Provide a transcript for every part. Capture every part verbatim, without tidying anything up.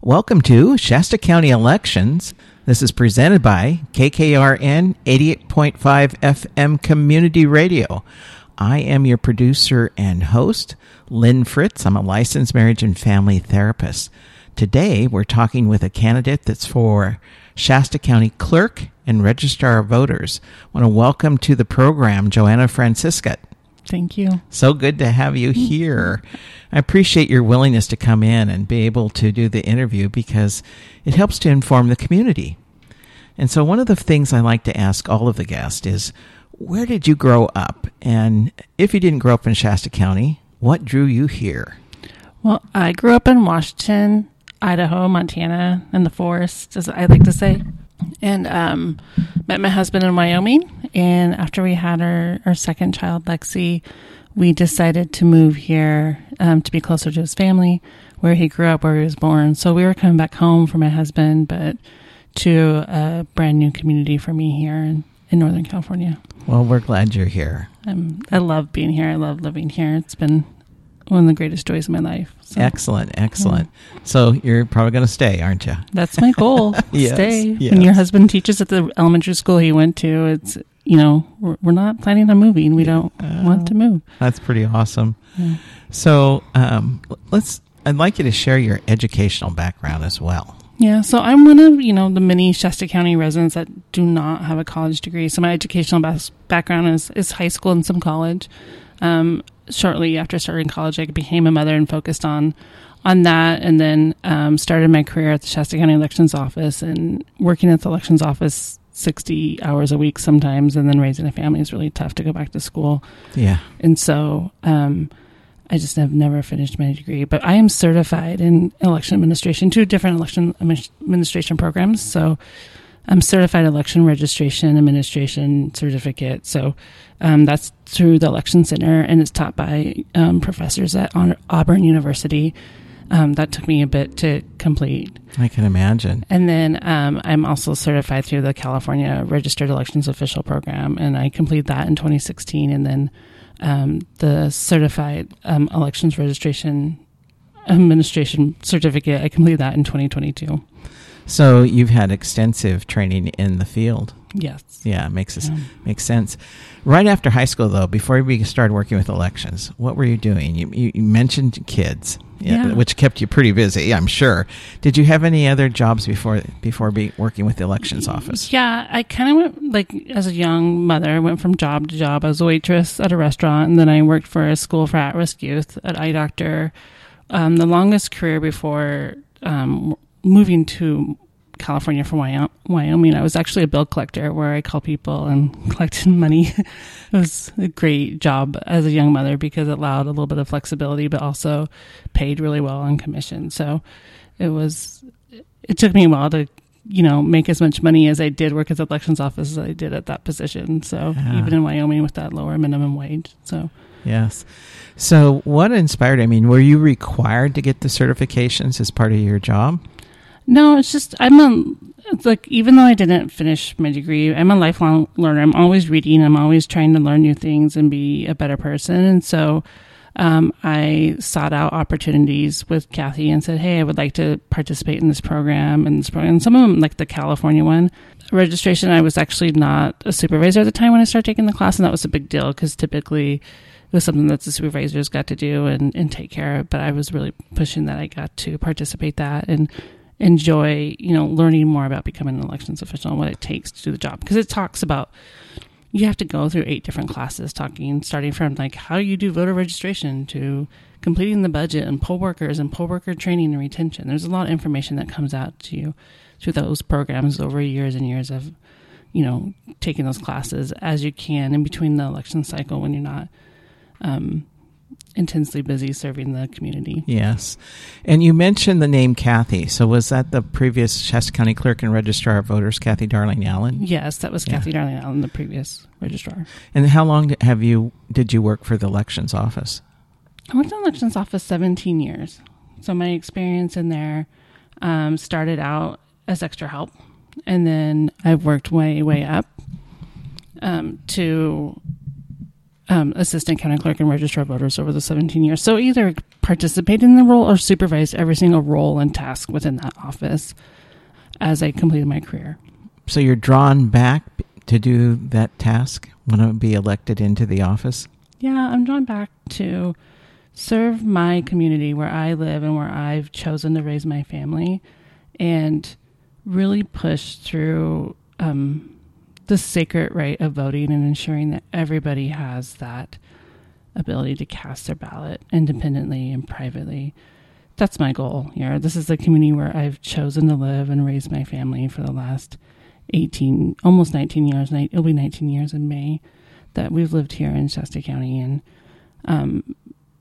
Welcome to Shasta County Elections. This is presented by K K R N eighty-eight point five F M Community Radio. I am your producer and host, Lynn Fritz. I'm a licensed marriage and family therapist. Today, we're talking with a candidate that's for Shasta County Clerk and Registrar of Voters. I want to welcome to the program Joanna Franciscat. Thank you. So good to have you here. I appreciate your willingness to come in and be able to do the interview because it helps to inform the community. And so one of the things I like to ask all of the guests is, where did you grow up? And if you didn't grow up in Shasta County, what drew you here? Well, I grew up in Washington, Idaho, Montana, in the forest, as I like to say. And um, met my husband in Wyoming. And after we had our, our second child, Lexi, we decided to move here um, to be closer to his family, where he grew up, where he was born. So we were coming back home for my husband, but to a brand new community for me here in, in Northern California. Well, we're glad you're here. Um, I love being here. I love living here. It's been one of the greatest joys of my life. So. Excellent, excellent. Yeah. So you're probably going to stay, aren't you? That's my goal. Yes, stay. Yes. When your husband teaches at the elementary school he went to, it's, you know, we're, we're not planning on moving. We don't uh, want to move. That's pretty awesome. Yeah. So um, let's. I'd like you to share your educational background as well. Yeah, so I'm one of, you know, the many Shasta County residents that do not have a college degree. So my educational bas- background is, is high school and some college. Um, shortly after starting college, I became a mother and focused on on that, and then um, started my career at the Shasta County Elections Office, and working at the Elections Office sixty hours a week sometimes, and then raising a family is really tough to go back to school. Yeah. And so um, I just have never finished my degree, but I am certified in election administration, two different election administration programs. So I'm certified election registration administration certificate. So um, that's through the Election Center, and it's taught by um, professors at Auburn University. Um, that took me a bit to complete. I can imagine. And then um, I'm also certified through the California Registered Elections Official Program, and I completed that in twenty sixteen. And then um, the Certified um, Elections Registration Administration Certificate, I completed that in twenty twenty-two. So you've had extensive training in the field. Yes. Yeah, makes us, Yeah. makes sense. Right after high school, though, before we started working with elections, what were you doing? You, you, you mentioned kids, yeah, Yeah. which kept you pretty busy, I'm sure. Did you have any other jobs before before be working with the elections office? Yeah, I kind of went, like, as a young mother, I went from job to job. I was a waitress at a restaurant, and then I worked for a school for at-risk youth at Eye Doctor. Um, the longest career before um, moving to California from Wyoming, I was actually a bill collector where I call people and collected money. It was a great job as a young mother because it allowed a little bit of flexibility, but also paid really well on commission. So it was, it took me a while to, you know, make as much money as I did work at the elections office as I did at that position. So yeah. even in Wyoming with that lower minimum wage. So yes. So what inspired, I mean, were you required to get the certifications as part of your job? No, it's just, I'm a, it's like, even though I didn't finish my degree, I'm a lifelong learner. I'm always reading. I'm always trying to learn new things and be a better person. And so um, I sought out opportunities with Kathy and said, hey, I would like to participate in this program and this program. And some of them, like the California one, registration, I was actually not a supervisor at the time when I started taking the class. And that was a big deal because typically it was something that the supervisors got to do and, and take care of. But I was really pushing that I got to participate that and enjoy, you know, learning more about becoming an elections official and what it takes to do the job. Because it talks about, you have to go through eight different classes talking, starting from like how you do voter registration to completing the budget and poll workers and poll worker training and retention. There's a lot of information that comes out to you through those programs over years and years of, you know, taking those classes as you can in between the election cycle when you're not um, intensely busy serving the community. Yes. And you mentioned the name Kathy. So was that the previous Shasta County Clerk and Registrar of Voters, Kathy Darling Allen? Yes, that was yeah. Kathy Darling Allen, the previous registrar. And how long have you did you work for the elections office? I worked in the elections office seventeen years. So my experience in there um, started out as extra help. And then I've worked way, way up um, to um, assistant county clerk and registrar of voters over the seventeen years. So either participate in the role or supervise every single role and task within that office as I completed my career. So you're drawn back to do that task when I be elected into the office? Yeah, I'm drawn back to serve my community where I live and where I've chosen to raise my family, and really push through um, the sacred right of voting and ensuring that everybody has that ability to cast their ballot independently and privately. That's my goal here. This is the community where I've chosen to live and raise my family for the last eighteen, almost nineteen years. It'll be nineteen years in May that we've lived here in Shasta County. And um,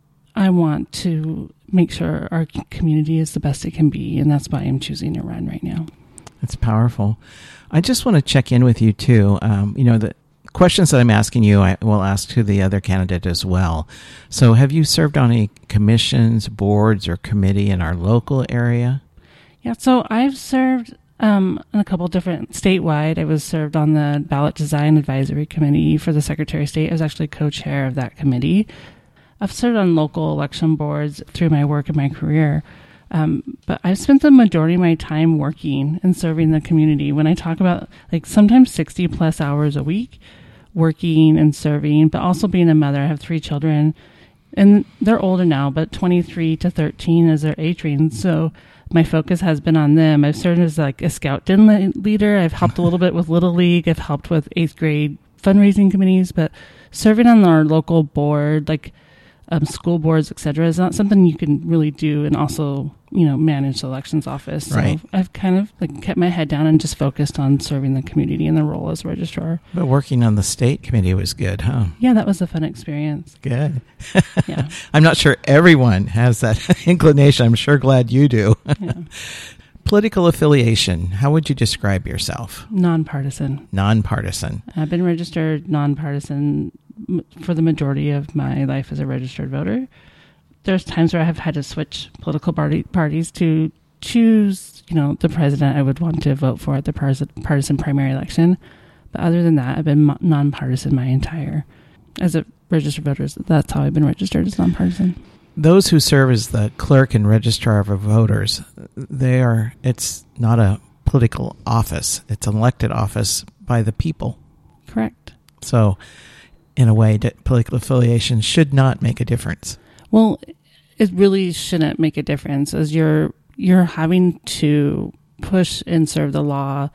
I want to make sure our community is the best it can be. And that's why I'm choosing to run right now. That's powerful. I just want to check in with you too. Um, you know, the questions that I'm asking you, I will ask to the other candidate as well. So have you served on any commissions, boards, or committee in our local area? Yeah, so I've served um, in a couple different statewide. I was served on the Ballot Design Advisory Committee for the Secretary of State. I was actually co-chair of that committee. I've served on local election boards through my work and my career. Um, but I've spent the majority of my time working and serving the community. When I talk about like sometimes sixty plus hours a week, working and serving, but also being a mother. I have three children, and they're older now, but twenty-three to thirteen is their age range. So my focus has been on them. I've served as like a scout den le- leader. I've helped a little bit with Little League. I've helped with eighth grade fundraising committees, but serving on our local board, like um, school boards, et cetera, is not something you can really do and also, you know, manage the elections office. So right. I've kind of like kept my head down and just focused on serving the community in the role as registrar. But working on the state committee was good, huh? Yeah, that was a fun experience. Good. Yeah. I'm not sure everyone has that inclination. I'm sure glad you do. Yeah. Political affiliation. How would you describe yourself? Nonpartisan. Nonpartisan. I've been registered nonpartisan m- for the majority of my life as a registered voter. There's times where I have had to switch political party, parties to choose, you know, the president I would want to vote for at the partisan, partisan primary election. But other than that, I've been mo- nonpartisan my entire, as a registered voter, that's how I've been registered as nonpartisan. Those who serve as the clerk and registrar of voters, they are, it's not a political office. It's an elected office by the people. Correct. So, in a way, that political affiliation should not make a difference. Well, it really shouldn't make a difference, as you're you're having to push and serve the law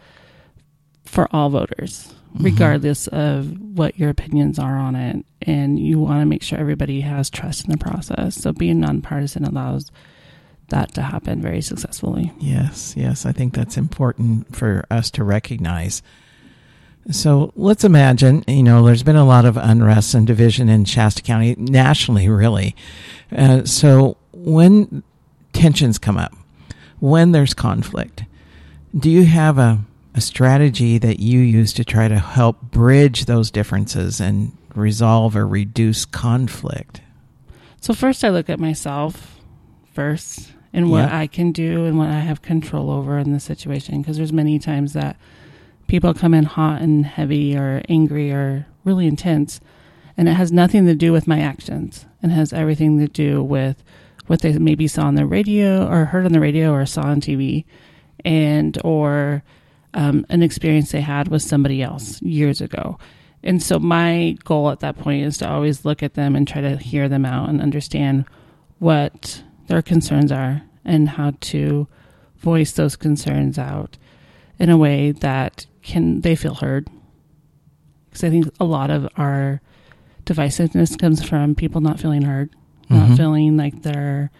for all voters, mm-hmm. regardless of what your opinions are on it. And you want to make sure everybody has trust in the process. So being nonpartisan allows that to happen very successfully. Yes, yes. I think that's important for us to recognize. So let's imagine, you know, there's been a lot of unrest and division in Shasta County, nationally, really. Uh, so when tensions come up, when there's conflict, do you have a, a strategy that you use to try to help bridge those differences and resolve or reduce conflict? So first I look at myself first and what yeah. I can do and what I have control over in the situation, because there's many times that people come in hot and heavy or angry or really intense, and it has nothing to do with my actions. It has everything to do with what they maybe saw on the radio or heard on the radio or saw on T V, and or um, an experience they had with somebody else years ago. And so my goal at that point is to always look at them and try to hear them out and understand what their concerns are and how to voice those concerns out in a way that can they feel heard. Because I think a lot of our divisiveness comes from people not feeling heard, mm-hmm. not feeling like their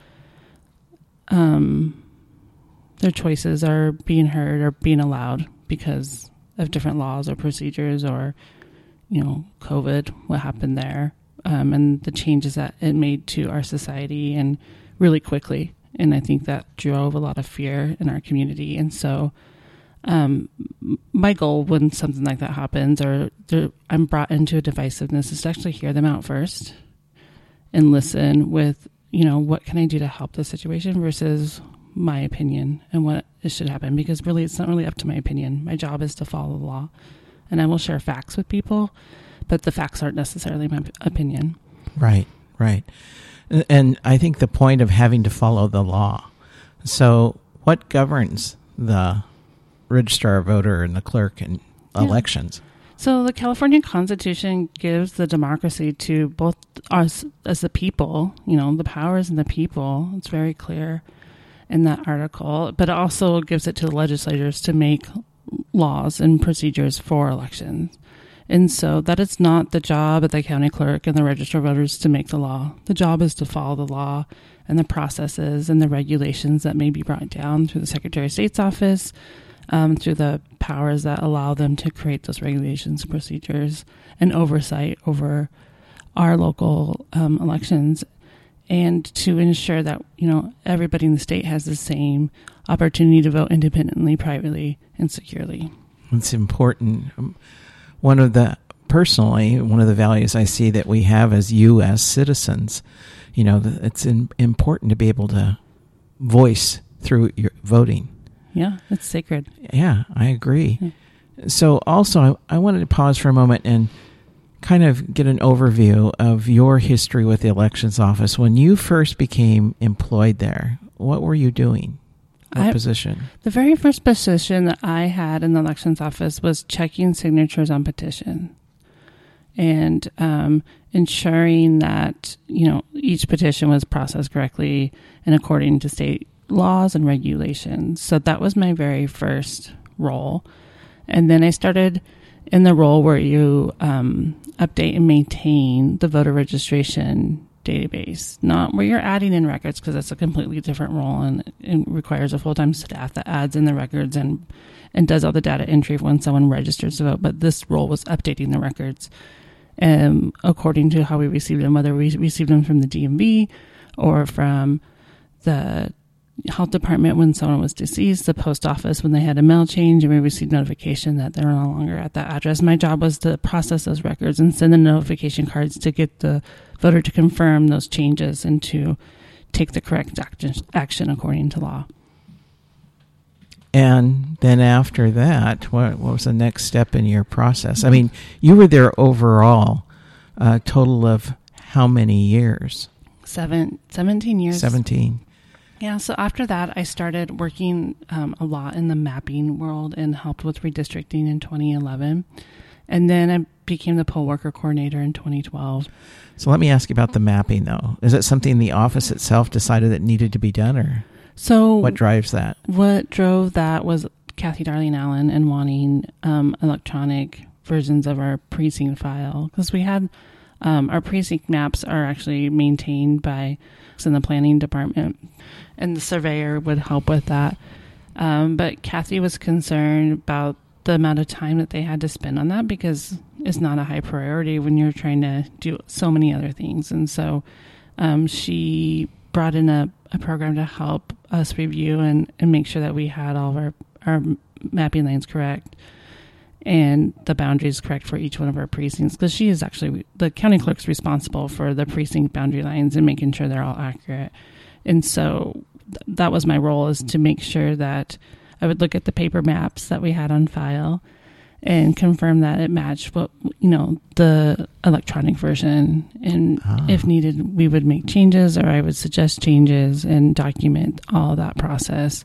um their choices are being heard or being allowed because of different laws or procedures or, you know, COVID, what happened there, um, and the changes that it made to our society and really quickly. And I think that drove a lot of fear in our community. And so um, my goal when something like that happens or I'm brought into a divisiveness is to actually hear them out first and listen with, you know, what can I do to help the situation versus my opinion and what it should happen. Because really, it's not really up to my opinion. My job is to follow the law. And I will share facts with people, but the facts aren't necessarily my opinion. Right, right. And I think the point of having to follow the law. So what governs the registrar voter and the clerk in Yeah. elections? So the California Constitution gives the democracy to both us as the people, you know, the powers and the people. It's very clear in that article, but it also gives it to the legislators to make laws and procedures for elections. And so that is not the job of the county clerk and the registrar of voters to make the law. The job is to follow the law and the processes and the regulations that may be brought down through the Secretary of State's office, um, through the powers that allow them to create those regulations and procedures and oversight over our local um, elections, and to ensure that, you know, everybody in the state has the same opportunity to vote independently, privately, and securely. It's important. Um, One of the, personally, one of the values I see that we have as U S citizens, you know, it's in, important to be able to voice through your voting. Yeah, it's sacred. Yeah, I agree. Yeah. So also, I, I wanted to pause for a moment and kind of get an overview of your history with the elections office. When you first became employed there, what were you doing? What I, position? The very first position that I had in the elections office was checking signatures on petition and um, ensuring that, you know, each petition was processed correctly and according to state laws and regulations. So that was my very first role. And then I started in the role where you um, update and maintain the voter registration database, not where you're adding in records, because that's a completely different role and it requires a full-time staff that adds in the records and and does all the data entry when someone registers to vote. But this role was updating the records um, according to how we received them, whether we received them from the D M V or from the health department when someone was deceased, the post office when they had a mail change and we received notification that they're no longer at that address. My job was to process those records and send the notification cards to get the voter to confirm those changes and to take the correct action, action according to law. And then after that, what, what was the next step in your process? I mean, you were there overall a total of how many years? Seven, seventeen years. seventeen. Yeah, so after that, I started working um, a lot in the mapping world and helped with redistricting in twenty eleven. And then I became the poll worker coordinator in twenty twelve. So let me ask you about the mapping, though. Is it something the office itself decided that needed to be done, or so what drives that? What drove that was Kathy Darling Allen and wanting um, electronic versions of our precinct file, because we had um, our precinct maps are actually maintained by in the planning department, and the surveyor would help with that. Um, but Kathy was concerned about the amount of time that they had to spend on that, because it's not a high priority when you're trying to do so many other things. And so um, she brought in a, a program to help us review and, and make sure that we had all of our, our mapping lines correct and the boundaries correct for each one of our precincts, because she is actually, the county clerk's responsible for the precinct boundary lines and making sure they're all accurate. And so th- that was my role, is to make sure that I would look at the paper maps that we had on file and confirm that it matched what, you know, the electronic version. And ah. if needed, we would make changes, or I would suggest changes and document all that process.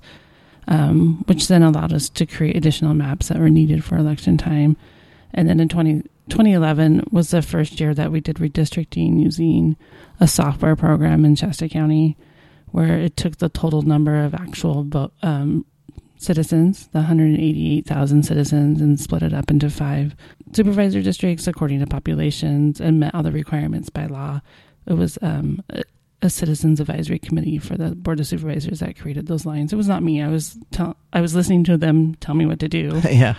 Um, which then allowed us to create additional maps that were needed for election time. And then in twenty, twenty eleven was the first year that we did redistricting using a software program in Shasta County, where it took the total number of actual vote, um, citizens, the one hundred eighty-eight thousand citizens, and split it up into five supervisor districts according to populations and met all the requirements by law. It was um, a, a citizens advisory committee for the board of supervisors that created those lines. It was not me. I was tell, I was listening to them tell me what to do. Yeah.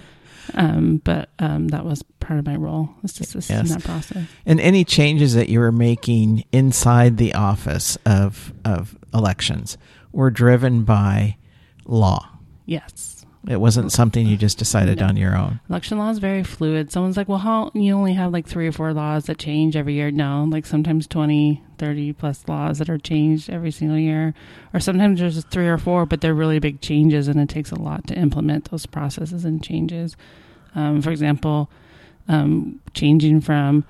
um, but um, that was part of my role, was to assist yes. in that process. And any changes that you were making inside the office of of elections were driven by law. Yes. It wasn't something you just decided No. on your own. Election law is very fluid. Someone's like, well, how, you only have like three or four laws that change every year. No, like sometimes twenty, thirty plus laws that are changed every single year. Or sometimes there's three or four, but they're really big changes, and it takes a lot to implement those processes and changes. Um, for example, um, changing from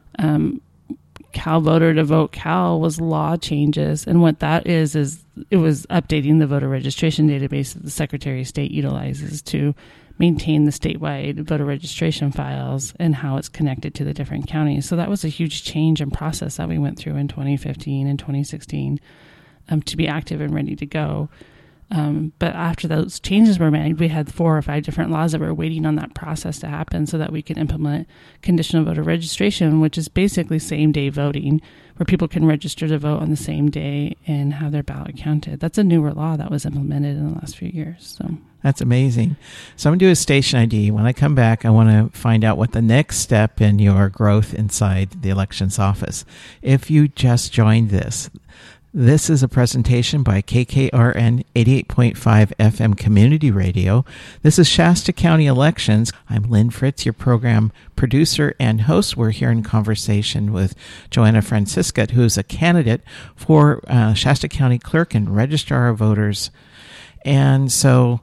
um, Cal Voter to Vote Cal was law changes. And what that is, is it was updating the voter registration database that the Secretary of State utilizes to maintain the statewide voter registration files and how it's connected to the different counties. So that was a huge change and process that we went through in twenty fifteen and twenty sixteen um, to be active and ready to go. Um, but after those changes were made, we had four or five different laws that were waiting on that process to happen so that we can implement conditional voter registration, which is basically same-day voting, where people can register to vote on the same day and have their ballot counted. That's a newer law that was implemented in the last few years. So that's amazing. So I'm going to do a station I D. When I come back, I want to find out what the next step in your growth inside the elections office. If you just joined this, this is a presentation by K K R N eighty-eight point five F M Community Radio. This is Shasta County Elections. I'm Lynn Fritz, your program producer and host. We're here in conversation with Joanna Franciscat, who's a candidate for uh, Shasta County Clerk and Registrar of Voters. And so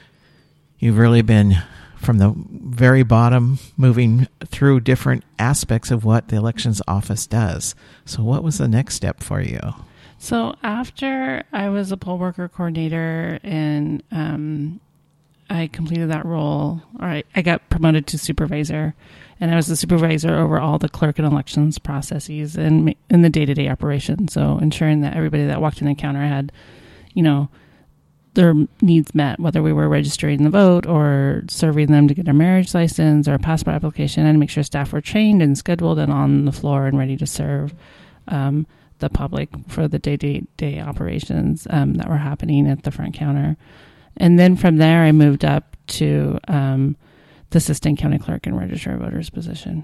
you've really been from the very bottom, moving through different aspects of what the elections office does. So what was the next step for you? So after I was a poll worker coordinator and um, I completed that role, or I, I got promoted to supervisor, and I was the supervisor over all the clerk and elections processes and in the day-to-day operation. So ensuring that everybody that walked in the counter had, you know, their needs met, whether we were registering the vote or serving them to get a marriage license or a passport application, and make sure staff were trained and scheduled and on the floor and ready to serve um, the public for the day-to-day operations um, that were happening at the front counter. And then from there, I moved up to um, the Assistant County Clerk and Registrar of Voters position.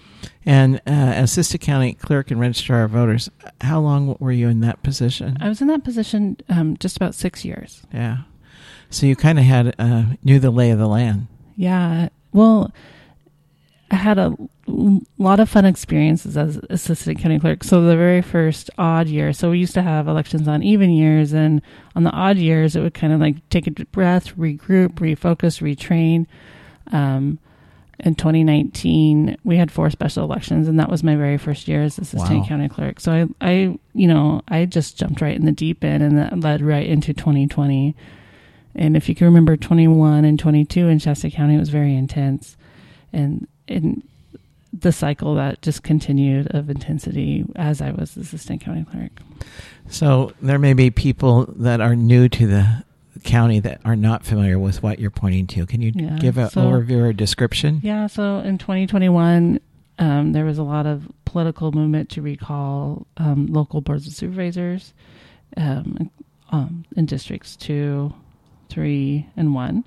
And uh, Assistant County Clerk and Registrar of Voters, how long were you in that position? I was in that position um, just about six years. Yeah. So you kind of had uh, knew the lay of the land. Yeah. Well, I had a lot of fun experiences as Assistant County Clerk. So the very first odd year, so we used to have elections on even years, and on the odd years, it would kind of like take a breath, regroup, refocus, retrain. Um, in twenty nineteen, we had four special elections, and that was my very first year as Assistant Wow. County Clerk. So I, I, you know, I just jumped right in the deep end, and that led right into twenty twenty. And if you can remember, twenty-one and twenty-two in Shasta County, it was very intense. And in the cycle that just continued of intensity as I was Assistant County Clerk. So there may be people that are new to the county that are not familiar with what you're pointing to. Can you Yeah, give an so, overview or description? Yeah, so in twenty twenty-one, um, there was a lot of political movement to recall um, local boards of supervisors um, um, in districts two, three, and one.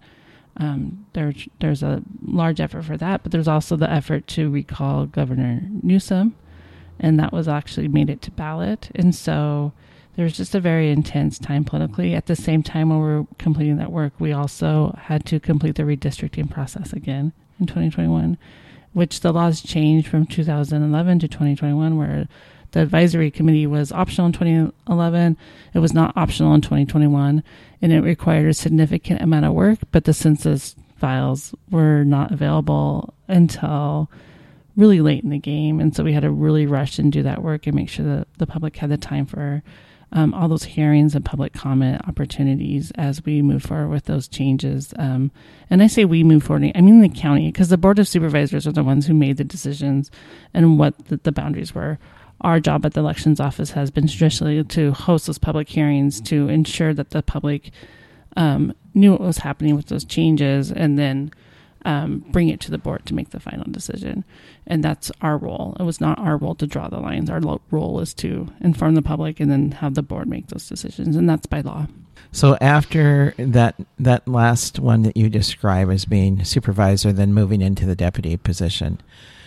Um, there, there's a large effort for that, but there's also the effort to recall Governor Newsom, and that was actually made it to ballot. And so there's just a very intense time politically. At the same time, when we were completing that work, we also had to complete the redistricting process again in twenty twenty-one, which the laws changed from two thousand eleven to twenty twenty-one, where the advisory committee was optional in twenty eleven. It was not optional in twenty twenty-one, and it required a significant amount of work, but the census files were not available until really late in the game. And so we had to really rush and do that work and make sure that the public had the time for um, all those hearings and public comment opportunities as we move forward with those changes. Um, and I say we move forward, I mean the county, because the Board of Supervisors are the ones who made the decisions and what the, the boundaries were. Our job at the elections office has been traditionally to host those public hearings to ensure that the public um, knew what was happening with those changes, and then um, bring it to the board to make the final decision. And that's our role. It was not our role to draw the lines. Our lo- role is to inform the public and then have the board make those decisions, and that's by law. So after that that last one that you describe as being supervisor, then moving into the deputy position,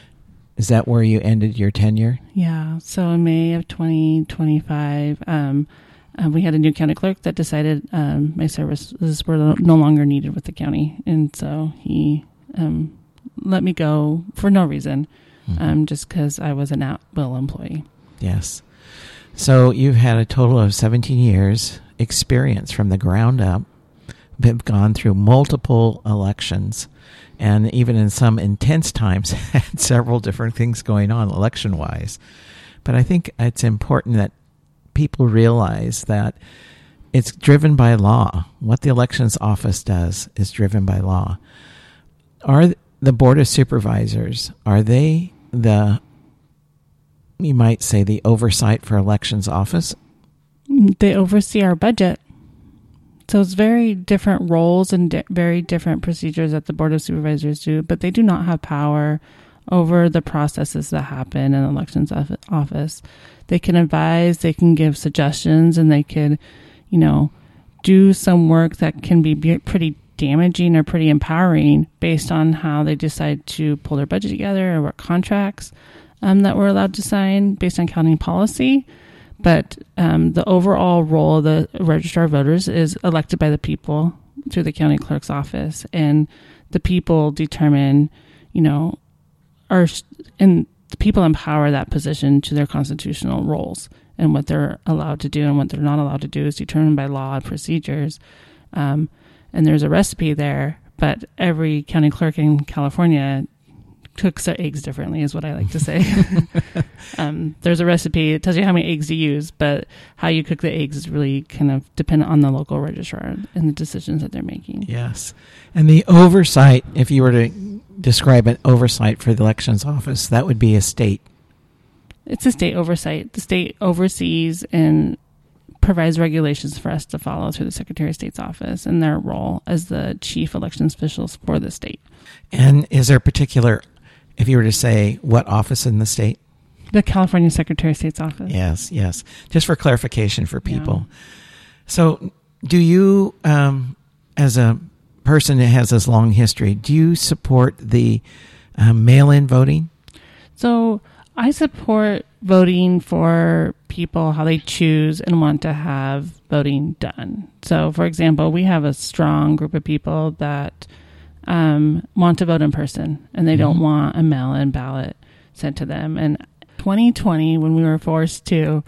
is that where you ended your tenure? Yeah. So in May of twenty twenty-five, um, uh, we had a new county clerk that decided um, my services were no longer needed with the county. And so he um, let me go for no reason, mm-hmm. um, just because I was an at-will employee. Yes. So you've had a total of seventeen years experience from the ground up, have gone through multiple elections, and even in some intense times had several different things going on election-wise. But I think it's important that people realize that it's driven by law. What the elections office does is driven by law. Are the Board of Supervisors, are they the, you might say, the oversight for elections office? They oversee our budget. So it's very different roles and di- very different procedures that the Board of Supervisors do, but they do not have power over the processes that happen in the elections office. They can advise, they can give suggestions, and they could, you know, do some work that can be pretty damaging or pretty empowering based on how they decide to pull their budget together or what contracts um, that we're allowed to sign based on county policy. But um, the overall role of the registrar of voters is elected by the people through the county clerk's office, and the people determine, you know, are and the people empower that position to their constitutional roles, and what they're allowed to do and what they're not allowed to do is determined by law and procedures. Um, and there's a recipe there, but every county clerk in California cooks their eggs differently, is what I like to say. um, there's a recipe. It tells you how many eggs to use, but how you cook the eggs is really kind of dependent on the local registrar and the decisions that they're making. Yes. And the oversight, if you were to describe an oversight for the elections office, that would be a state. It's a state oversight. The state oversees and provides regulations for us to follow through the Secretary of State's office and their role as the chief elections officials for the state. And is there a particular, if you were to say, what office in the state? The California Secretary of State's office. Yes, yes. Just for clarification for people. Yeah. So do you, um, as a person that has this long history, do you support the uh, mail-in voting? So I support voting for people how they choose and want to have voting done. So, for example, we have a strong group of people that um, want to vote in person, and they mm-hmm. don't want a mail-in ballot sent to them. And twenty twenty, when we were forced to,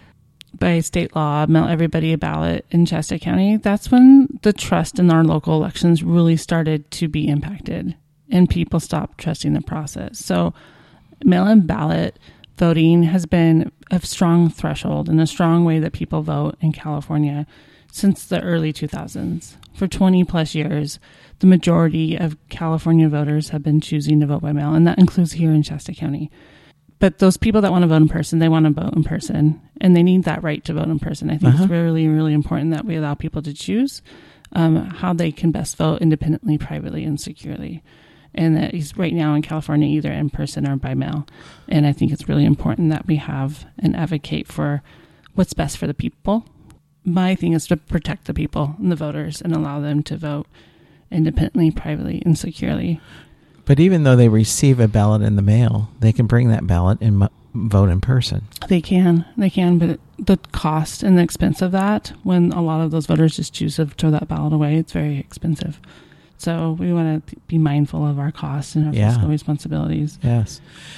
by state law, mail everybody a ballot in Shasta County, that's when the trust in our local elections really started to be impacted, and people stopped trusting the process. So mail-in ballot voting has been a strong threshold and a strong way that people vote in California since the early two thousands. For twenty plus years, the majority of California voters have been choosing to vote by mail, and that includes here in Shasta County. But those people that want to vote in person, they want to vote in person, and they need that right to vote in person. I think uh-huh. it's really, really important that we allow people to choose um, how they can best vote independently, privately, and securely. And that is right now in California, either in person or by mail. And I think it's really important that we have and advocate for what's best for the people. My thing is to protect the people and the voters and allow them to vote independently, privately, and securely. But even though they receive a ballot in the mail, they can bring that ballot and m- vote in person. They can. They can. But it, the cost and the expense of that, when a lot of those voters just choose to throw that ballot away, it's very expensive. So we want to be mindful of our costs and our yeah. fiscal responsibilities. Yes.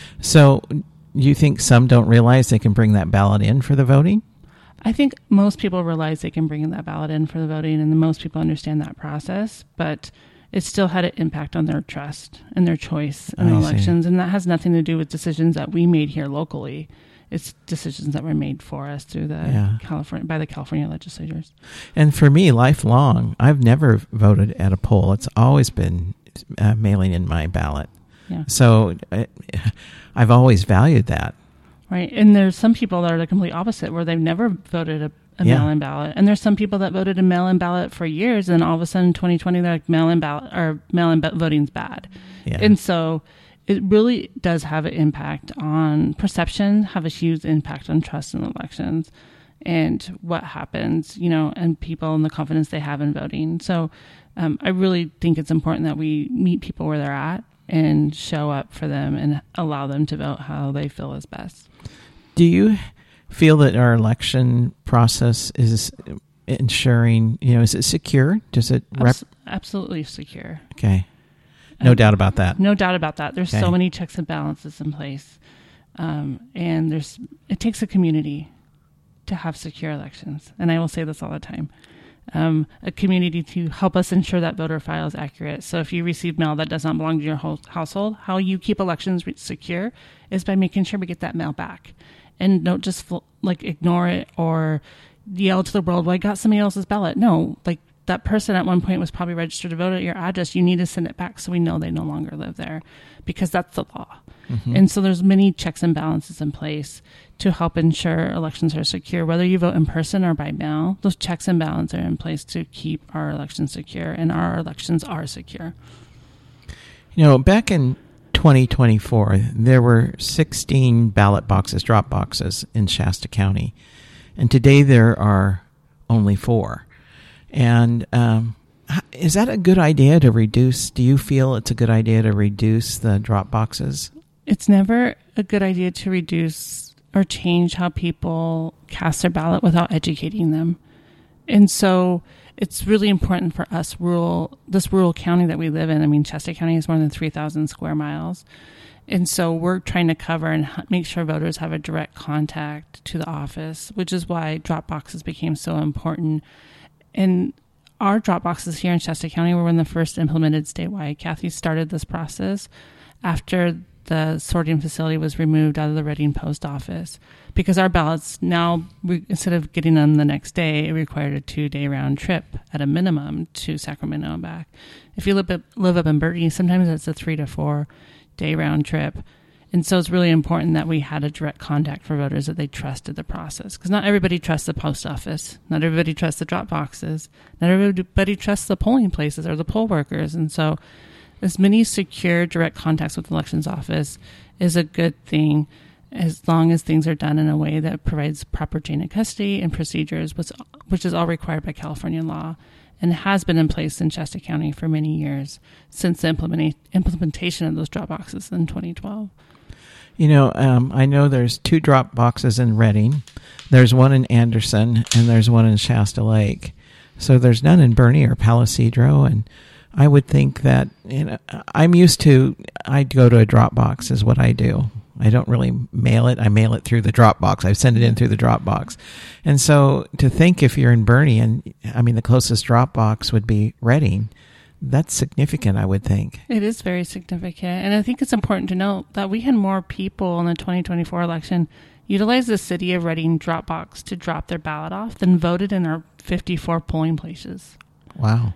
So you think some don't realize they can bring that ballot in for the voting? I think most people realize they can bring that ballot in for the voting, and most people understand that process, but it still had an impact on their trust and their choice in the elections. And that has nothing to do with decisions that we made here locally. It's decisions that were made for us through the yeah. California by the California legislators. And for me, lifelong, I've never voted at a poll. It's always been uh, mailing in my ballot. Yeah. So uh, I've always valued that. Right. And there's some people that are the complete opposite, where they've never voted a, a yeah. mail-in ballot. And there's some people that voted a mail-in ballot for years, and all of a sudden, twenty twenty, they're like, mail-in ballot or mail-in voting's bad. Yeah. And so it really does have an impact on perception, have a huge impact on trust in elections and what happens, you know, and people and the confidence they have in voting. So um, I really think it's important that we meet people where they're at and show up for them and allow them to vote how they feel is best. Do you feel that our election process is ensuring, you know, is it secure? Does it rep- Abs- absolutely secure? Okay. No um, doubt about that. No doubt about that. There's okay. so many checks and balances in place. Um, and there's, it takes a community to have secure elections. And I will say this all the time. um, a community to help us ensure that voter file is accurate. So if you receive mail that does not belong to your whole household, how you keep elections secure is by making sure we get that mail back. And don't just like ignore it or yell to the world, well, I got somebody else's ballot. No, like that person at one point was probably registered to vote at your address. You need to send it back so we know they no longer live there, because that's the law. Mm-hmm. And so there's many checks and balances in place to help ensure elections are secure. Whether you vote in person or by mail, those checks and balances are in place to keep our elections secure, and our elections are secure. You know, back in twenty twenty-four, there were sixteen ballot boxes, drop boxes in Shasta County. And today there are only four. And um, is that a good idea to reduce? Do you feel it's a good idea to reduce the drop boxes? It's never a good idea to reduce or change how people cast their ballot without educating them. And so it's really important for us, rural, this rural county that we live in. I mean, Shasta County is more than three thousand square miles. And so we're trying to cover and make sure voters have a direct contact to the office, which is why drop boxes became so important. And our drop boxes here in Shasta County were one of the first implemented statewide. Kathy started this process after the sorting facility was removed out of the Reading post office, because our ballots now, we, instead of getting them the next day, it required a two-day round trip at a minimum to Sacramento and back. If you live up, live up in Bertie, sometimes it's a three to four day round trip. And so it's really important that we had a direct contact for voters, that they trusted the process, because not everybody trusts the post office. Not everybody trusts the drop boxes. Not everybody trusts the polling places or the poll workers. And so as many secure direct contacts with the elections office is a good thing, as long as things are done in a way that provides proper chain of custody and procedures, which, which is all required by California law and has been in place in Shasta County for many years since the implementa- implementation of those drop boxes in twenty twelve. You know, um, I know there's two drop boxes in Reading. There's one in Anderson, and there's one in Shasta Lake. So there's none in Bernie or Palo Cedro, and I would think that, you know, I'm used to, I go to a drop box is what I do. I don't really mail it. I mail it through the drop box. I send it in through the drop box. And so to think if you're in Bernie, and I mean, the closest drop box would be Reading, that's significant, I would think. It is very significant. And I think it's important to note that we had more people in the twenty twenty-four election utilize the city of Reading drop box to drop their ballot off than voted in our fifty-four polling places. Wow.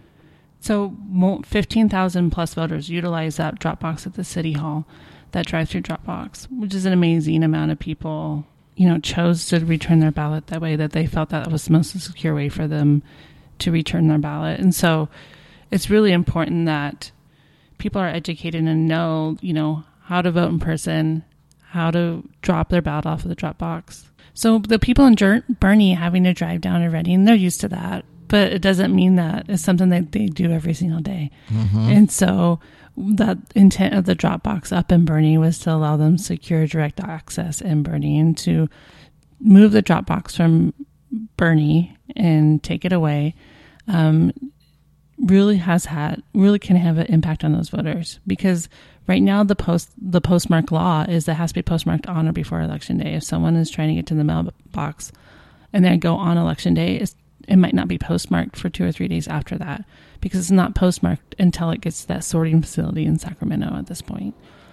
So fifteen thousand plus voters utilize that drop box at the city hall, that drive-through drop box, which is an amazing amount of people, you know, chose to return their ballot that way, that they felt that was the most secure way for them to return their ballot. And so it's really important that people are educated and know, you know, how to vote in person, how to drop their ballot off of the drop box. So the people in Jer- Bernie having to drive down to Reading, they're used to that, but it doesn't mean that it's something that they do every single day. Mm-hmm. And so the intent of the drop box up in Bernie was to allow them secure direct access in Bernie, and to move the drop box from Bernie and take it away. Um, really has had, really can have an impact on those voters, because right now the post, the postmark law is that it has to be postmarked on or before election day. If someone is trying to get to the mailbox and they go on election day, it's, it might not be postmarked for two or three days after that, because it's not postmarked until it gets to that sorting facility in Sacramento at this point.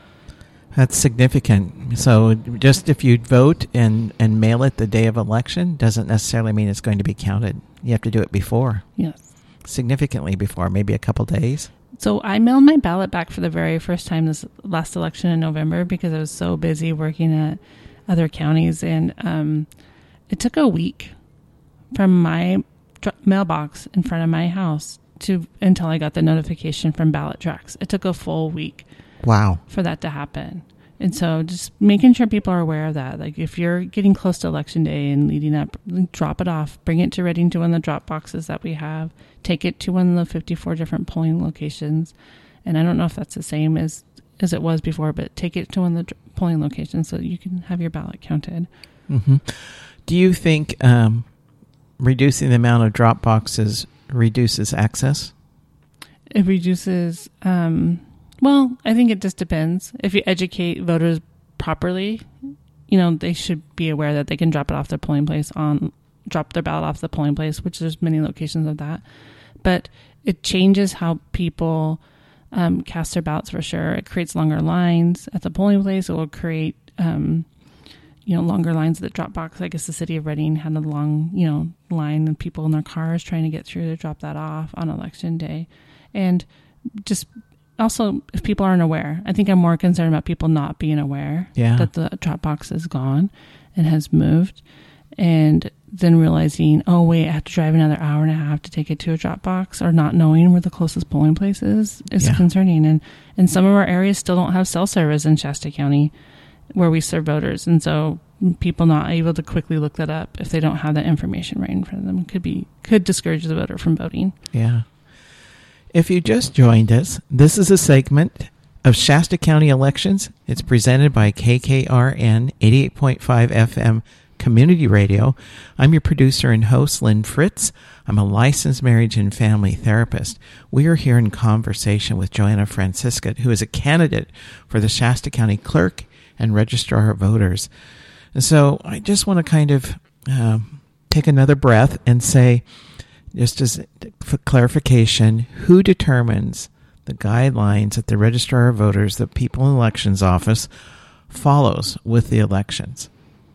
That's significant. So just if you vote and, and mail it the day of election doesn't necessarily mean it's going to be counted. You have to do it before. Yes. Significantly before, maybe a couple days. So I mailed my ballot back for the very first time this last election in November, because I was so busy working at other counties, and um, it took a week from my dr- mailbox in front of my house to until I got the notification from Ballot Tracks. It took a full week. Wow. For that to happen. And so just making sure people are aware of that. Like if you're getting close to election day and leading up, drop it off, bring it to Reading to one of the drop boxes that we have, take it to one of the fifty-four different polling locations. And I don't know if that's the same as, as it was before, but take it to one of the polling locations so that you can have your ballot counted. Mm-hmm. Do you think um, reducing the amount of drop boxes reduces access? It reduces... Um, Well, I think it just depends. If you educate voters properly, you know, they should be aware that they can drop it off their polling place on drop their ballot off the polling place, which there's many locations of that. But it changes how people um, cast their ballots for sure. It creates longer lines at the polling place. It will create, um, you know, longer lines at the drop box. I guess the city of Reading had a long, you know, line of people in their cars trying to get through to drop that off on election day. And just also, if people aren't aware, I think I'm more concerned about people not being aware yeah. that the drop box is gone and has moved, and then realizing, oh wait, I have to drive another hour and a half to take it to a drop box, or not knowing where the closest polling place is is yeah. concerning. And and some of our areas still don't have cell service in Shasta County where we serve voters, and so people not able to quickly look that up if they don't have that information right in front of them could be could discourage the voter from voting. Yeah. If you just joined us, this is a segment of Shasta County Elections. It's presented by K K R N eighty-eight point five F M Community Radio. I'm your producer and host, Lynn Fritz. I'm a licensed marriage and family therapist. We are here in conversation with Joanna Francisca, who is a candidate for the Shasta County Clerk and Registrar of Voters. And so I just want to kind of um, take another breath and say, just as for clarification, who determines the guidelines that the Registrar of Voters, the People in Elections Office, follows with the elections?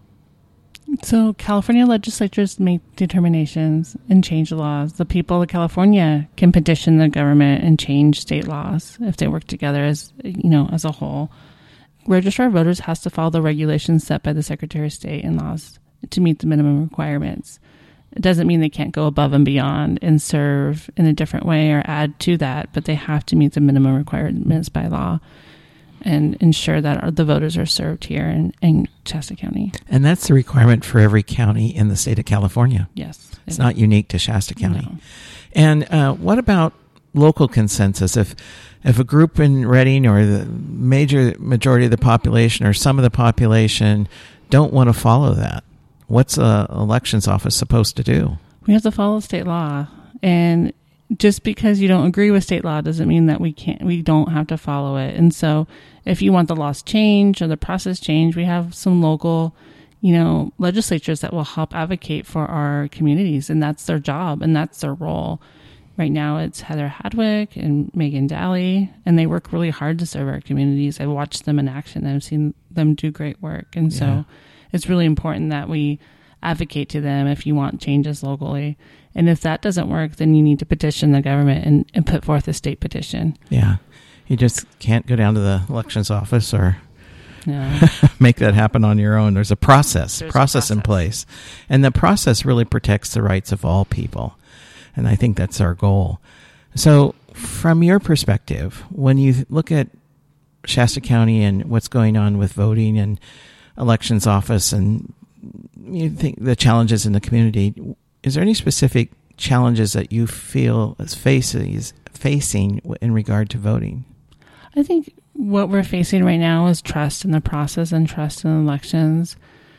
So California legislatures make determinations and change laws. The people of California can petition the government and change state laws if they work together as, you know, as a whole. Registrar of Voters has to follow the regulations set by the Secretary of State and laws to meet the minimum requirements. It doesn't mean they can't go above and beyond and serve in a different way or add to that, but they have to meet the minimum requirements by law and ensure that the voters are served here in, in Shasta County. And that's the requirement for every county in the state of California. Yes. It's not unique to Shasta County. No. And uh, what about local consensus? If if a group in Reading or the major majority of the population or some of the population don't want to follow that, what's a elections office supposed to do? We have to follow state law. And just because you don't agree with state law doesn't mean that we can't, we don't have to follow it. And so if you want the laws changed or the process changed, we have some local, you know, legislatures that will help advocate for our communities. And that's their job and that's their role. Right now it's Heather Hadwick and Megan Daly, and they work really hard to serve our communities. I've watched them in action and I've seen them do great work. And so yeah. it's really important that we advocate to them if you want changes locally. And if that doesn't work, then you need to petition the government and, and put forth a state petition. Yeah. You just can't go down to the elections office or No. make that happen on your own. There's a process, There's process a process in place. And the process really protects the rights of all people. And I think that's our goal. So from your perspective, when you look at Shasta County and what's going on with voting and elections office and you think the challenges in the community, is there any specific challenges that you feel as faces, facing in regard to voting? I think what we're facing right now is trust in the process and trust in elections.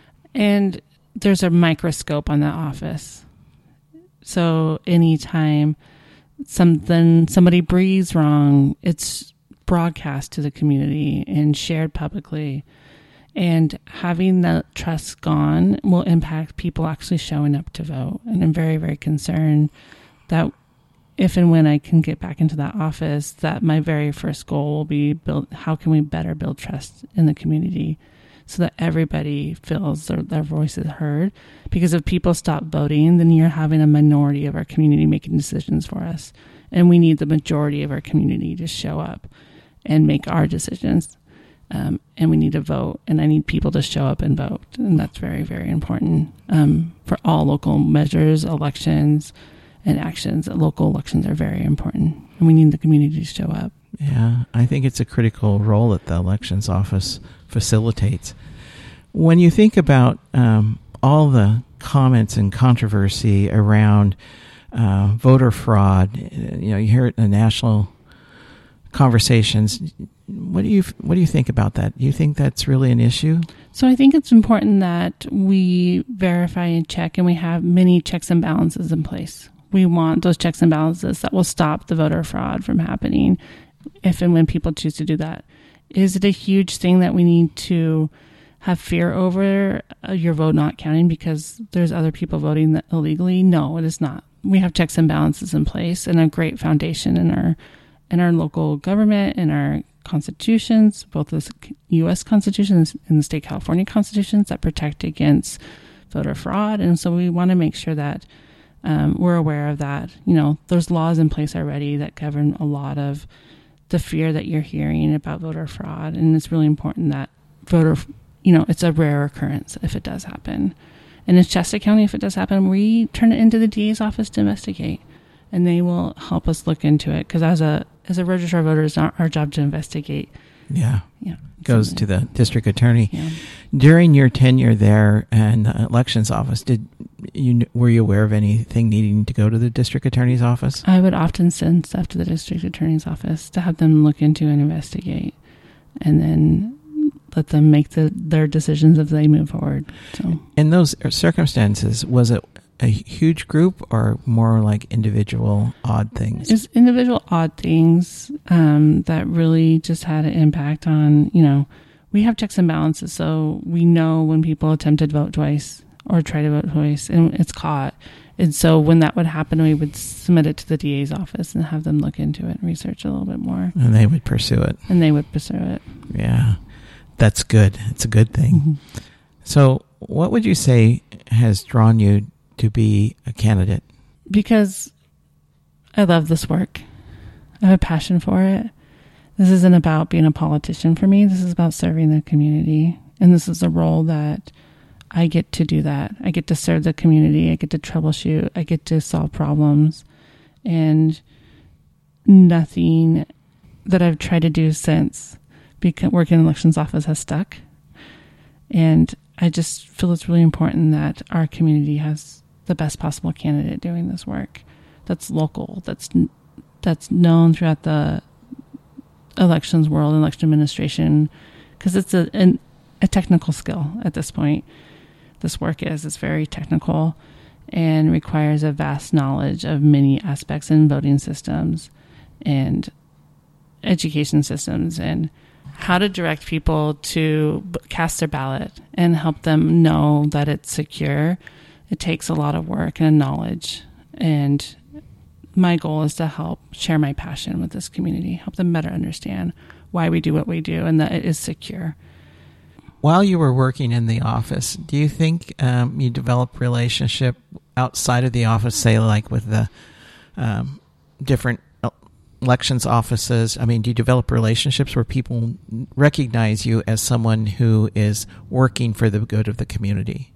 And there's a microscope on that office. So anytime something, somebody breathes wrong, it's broadcast to the community and shared publicly. And having that trust gone will impact people actually showing up to vote. And I'm very, very concerned that if and when I can get back into that office, that my very first goal will be build, how can we better build trust in the community so that everybody feels their, their voice is heard? Because if people stop voting, then you're having a minority of our community making decisions for us. And we need the majority of our community to show up and make our decisions. Um, and we need to vote, and I need people to show up and vote. And that's very, very important um, for all local measures, elections, and actions. Local elections are very important, and we need the community to show up. Yeah, I think it's a critical role that the elections office facilitates. When you think about um, all the comments and controversy around uh, voter fraud, you know, you hear it in the national conversations. What do you what do you think about that? Do you think that's really an issue? So I think it's important that we verify and check, and we have many checks and balances in place. We want those checks and balances that will stop the voter fraud from happening if and when people choose to do that. Is it a huge thing that we need to have fear over uh, your vote not counting because there's other people voting that illegally. No, it is not. We have checks and balances in place and a great foundation in our in our local government, in our constitutions, both the U S Constitution and the state California constitutions that protect against voter fraud. And so we want to make sure that um, we're aware of that. You know, there's laws in place already that govern a lot of the fear that you're hearing about voter fraud. And it's really important that voter, you know, it's a rare occurrence if it does happen. And in Shasta County, if it does happen, we turn it into the D A's office to investigate. And they will help us look into it. Because as a as a registrar of voters, it's not our job to investigate. Yeah. Yeah. Goes something. to the district attorney. Yeah. During your tenure there in the elections office, did you were you aware of anything needing to go to the district attorney's office? I would often send stuff to the district attorney's office to have them look into and investigate, and then let them make the, their decisions as they move forward. So, in those circumstances, was it a huge group or more like individual odd things? It's individual odd things um, that really just had an impact on, you know, we have checks and balances. So we know when people attempt to vote twice or try to vote twice and it's caught. And so when that would happen, we would submit it to the D A's office and have them look into it and research a little bit more. And they would pursue it. And they would pursue it. Yeah, that's good. It's a good thing. Mm-hmm. So what would you say has drawn you to be a candidate? Because I love this work. I have a passion for it. This isn't about being a politician for me. This is about serving the community. And this is a role that I get to do that. I get to serve the community. I get to troubleshoot. I get to solve problems. And nothing that I've tried to do since working in the elections office has stuck. And I just feel it's really important that our community has the best possible candidate doing this work that's local, that's that's known throughout the elections world, election administration, because it's a, an, a technical skill at this point. This work is, it's very technical and requires a vast knowledge of many aspects in voting systems and education systems and how to direct people to cast their ballot and help them know that it's secure. It takes a lot of work and knowledge, and my goal is to help share my passion with this community, help them better understand why we do what we do and that it is secure. While you were working in the office, do you think um, you developed relationship outside of the office, say like with the um, different elections offices? I mean, do you develop relationships where people recognize you as someone who is working for the good of the community?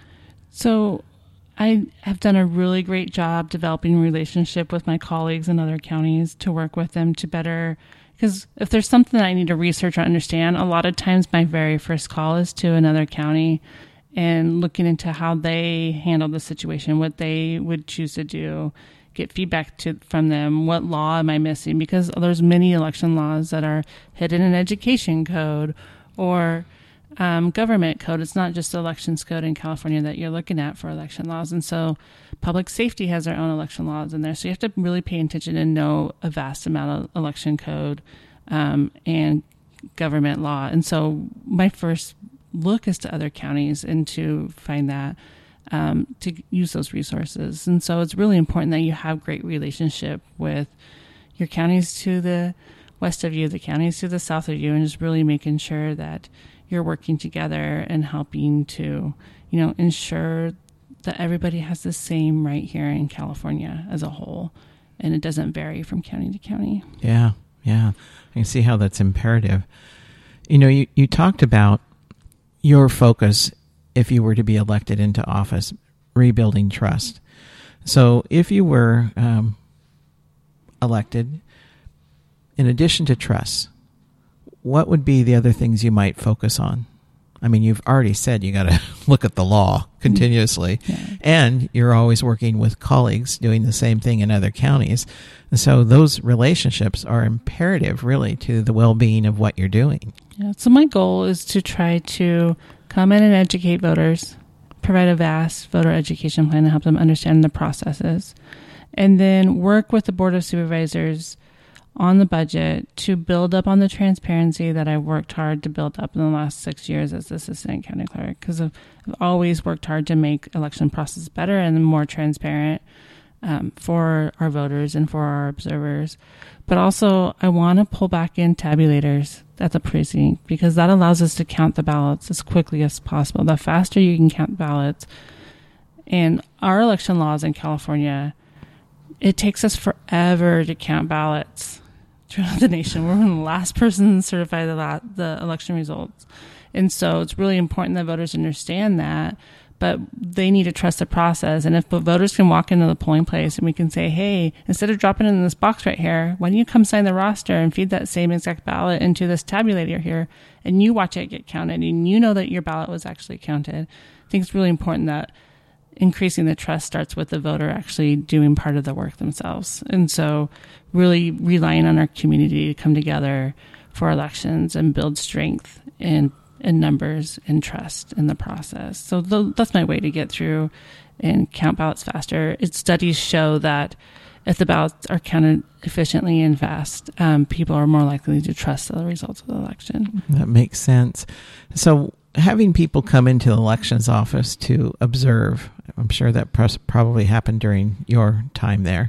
So I have done a really great job developing a relationship with my colleagues in other counties to work with them to better, because if there's something that I need to research or understand, a lot of times my very first call is to another county and looking into how they handle the situation, what they would choose to do, get feedback to, from them, what law am I missing, because there's many election laws that are hidden in education code or Um, government code. It's not just the elections code in California that you're looking at for election laws. And so public safety has their own election laws in there. So you have to really pay attention and know a vast amount of election code um, and government law. And so my first look is to other counties and to find that, um, to use those resources. And so it's really important that you have great relationship with your counties to the west of you, the counties to the south of you, and just really making sure that you're working together and helping to, you know, ensure that everybody has the same right here in California as a whole, and it doesn't vary from county to county. Yeah, yeah. I can see how that's imperative. You know, you, you talked about your focus, if you were to be elected into office, rebuilding trust. So if you were um, elected, in addition to trust, what would be the other things you might focus on? I mean, you've already said you got to look at the law continuously, yeah. And you're always working with colleagues doing the same thing in other counties. And so those relationships are imperative, really, to the well-being of what you're doing. Yeah. So my goal is to try to come in and educate voters, provide a vast voter education plan to help them understand the processes, and then work with the Board of Supervisors on the budget to build up on the transparency that I've worked hard to build up in the last six years as assistant county clerk, because I've, I've always worked hard to make election process better and more transparent um, for our voters and for our observers. But also, I want to pull back in tabulators at the precinct, because that allows us to count the ballots as quickly as possible. The faster you can count ballots, and our election laws in California, it takes us forever to count ballots throughout the nation. We're the last person to certify the, la- the election results. And so it's really important that voters understand that, but they need to trust the process. And if the voters can walk into the polling place and we can say, hey, instead of dropping it in this box right here, why don't you come sign the roster and feed that same exact ballot into this tabulator here, and you watch it get counted, and you know that your ballot was actually counted. I think it's really important that increasing the trust starts with the voter actually doing part of the work themselves. And so really relying on our community to come together for elections and build strength in, in numbers and trust in the process. So th- that's my way to get through and count ballots faster. It, studies show that if the ballots are counted efficiently and fast, um, people are more likely to trust the results of the election. That makes sense. So having people come into the elections office to observe, I'm sure that pros- probably happened during your time there.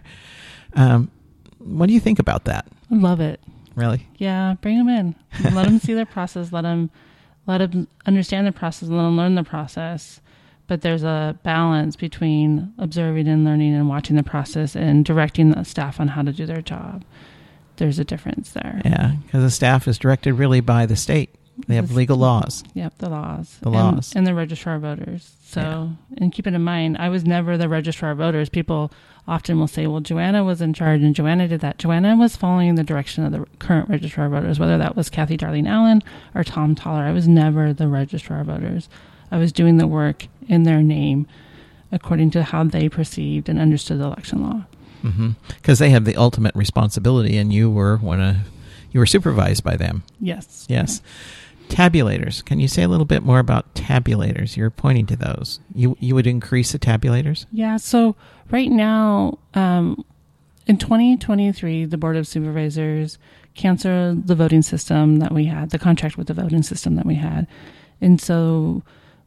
Um, what do you think about that? I love it. Really? Yeah, bring them in. Let them see their process. Let them, let them understand the process. Let them learn the process. But there's a balance between observing and learning and watching the process and directing the staff on how to do their job. There's a difference there. Yeah, because the staff is directed really by the state. They have legal laws. Yep, the laws. The and, laws. And the registrar of voters. So, yeah. And keep it in mind, I was never the registrar of voters. People often will say, well, Joanna was in charge and Joanna did that. Joanna was following the direction of the current registrar of voters, whether that was Kathy Darlene Allen or Tom Toller. I was never the registrar of voters. I was doing the work in their name according to how they perceived and understood the election law. Mm-hmm. Because they have the ultimate responsibility, and you were one of, you were supervised by them. Yes. Yes. Tabulators. Can you say a little bit more about tabulators? You're pointing to those. You you would increase the tabulators? Yeah. So right now, um, in twenty twenty-three, the Board of Supervisors canceled the voting system that we had, the contract with the voting system that we had. And so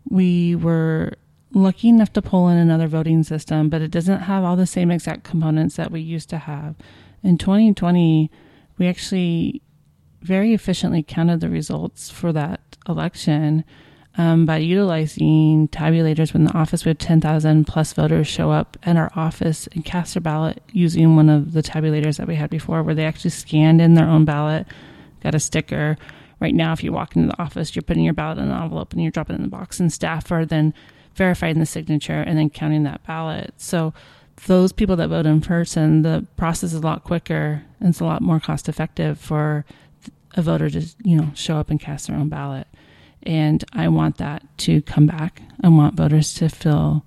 we were lucky enough to pull in another voting system, but it doesn't have all the same exact components that we used to have. In twenty twenty, we actually very efficiently counted the results for that election um, by utilizing tabulators. When the office, we had ten thousand plus voters show up at our office and cast their ballot using one of the tabulators that we had before, where they actually scanned in their own ballot, got a sticker. Right now, if you walk into the office, you're putting your ballot in an envelope and you're dropping it in the box, and staff are then verifying the signature and then counting that ballot. So those people that vote in person, the process is a lot quicker and it's a lot more cost effective for a voter to, you know, show up and cast their own ballot. And I want that to come back. I want voters to feel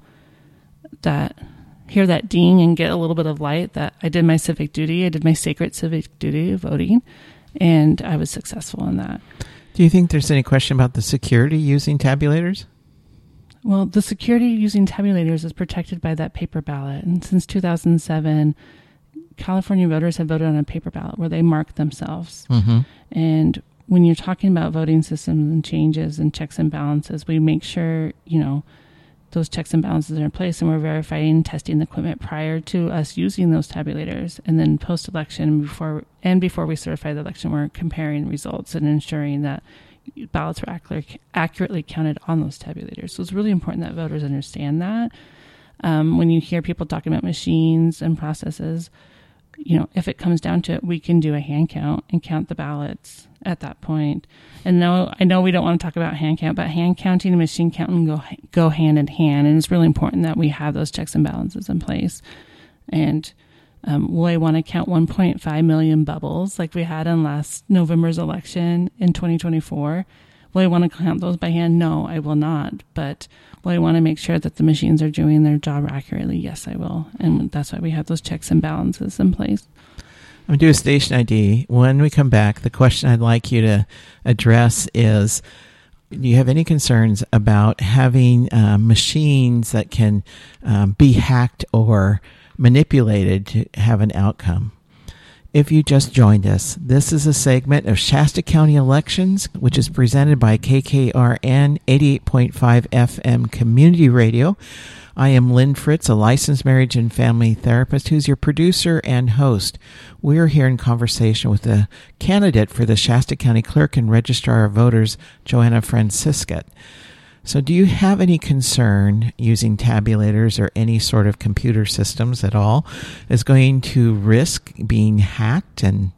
that, hear that ding and get a little bit of light that I did my civic duty. I did my sacred civic duty of voting, and I was successful in that. Do you think there's any question about the security using tabulators? Well, the security using tabulators is protected by that paper ballot. And since two thousand seven, California voters have voted on a paper ballot where they mark themselves. Mm-hmm. And when you're talking about voting systems and changes and checks and balances, we make sure, you know, those checks and balances are in place, and we're verifying and testing the equipment prior to us using those tabulators. And then post-election before and before we certify the election, we're comparing results and ensuring that ballots were accurate, accurately counted on those tabulators. So it's really important that voters understand that. Um, when you hear people talking about machines and processes, you know, if it comes down to it, we can do a hand count and count the ballots at that point. And no, I know we don't want to talk about hand count, but hand counting and machine counting go go hand in hand. And it's really important that we have those checks and balances in place. And um, will I want to count one point five million bubbles like we had in last November's election in twenty twenty-four? Will I want to count those by hand? No, I will not. But will I want to make sure that the machines are doing their job accurately? Yes, I will. And that's why we have those checks and balances in place. I'm going to do a station I D. When we come back, the question I'd like you to address is, do you have any concerns about having uh, machines that can um, be hacked or manipulated to have an outcome? If you just joined us, this is a segment of Shasta County Elections, which is presented by K K R N eighty-eight point five F M Community Radio. I am Lynn Fritz, a licensed marriage and family therapist who's your producer and host. We're here in conversation with the candidate for the Shasta County Clerk and Registrar of Voters, Joanna Franciscat. So do you have any concern using tabulators or any sort of computer systems at all is going to risk being hacked and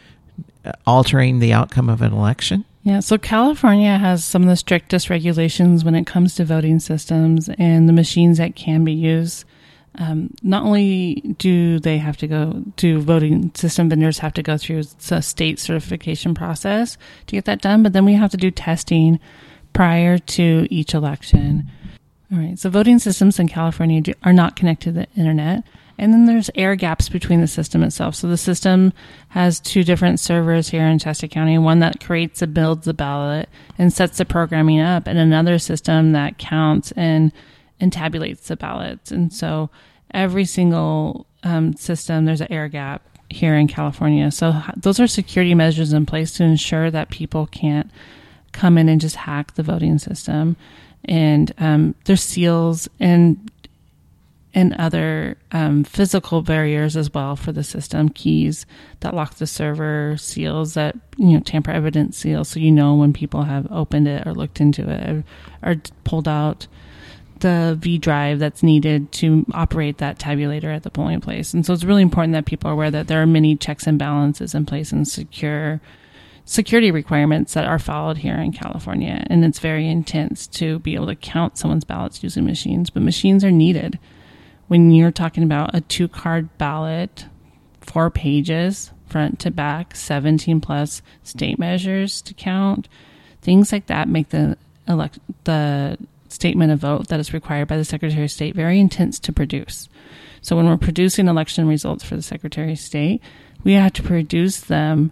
altering the outcome of an election? Yeah, so California has some of the strictest regulations when it comes to voting systems and the machines that can be used. Um, not only do they have to go, do voting system vendors have to go through a state certification process to get that done, but then we have to do testing prior to each election. All right, so voting systems in California do, are not connected to the internet. And then there's air gaps between the system itself. So the system has two different servers here in Shasta County, one that creates and builds the ballot and sets the programming up, and another system that counts and, and tabulates the ballots. And so every single um, system, there's an air gap here in California. So those are security measures in place to ensure that people can't come in and just hack the voting system. And um, there's seals and and other um, physical barriers as well for the system, keys that lock the server, seals that, you know, tamper evidence seals, so you know when people have opened it or looked into it or, or pulled out the V drive that's needed to operate that tabulator at the polling place. And so it's really important that people are aware that there are many checks and balances in place and secure security requirements that are followed here in California. And it's very intense to be able to count someone's ballots using machines, but machines are needed. When you're talking about a two-card ballot, four pages, front to back, seventeen plus state measures to count, things like that make the elect the statement of vote that is required by the Secretary of State very intense to produce. So when we're producing election results for the Secretary of State, we have to produce them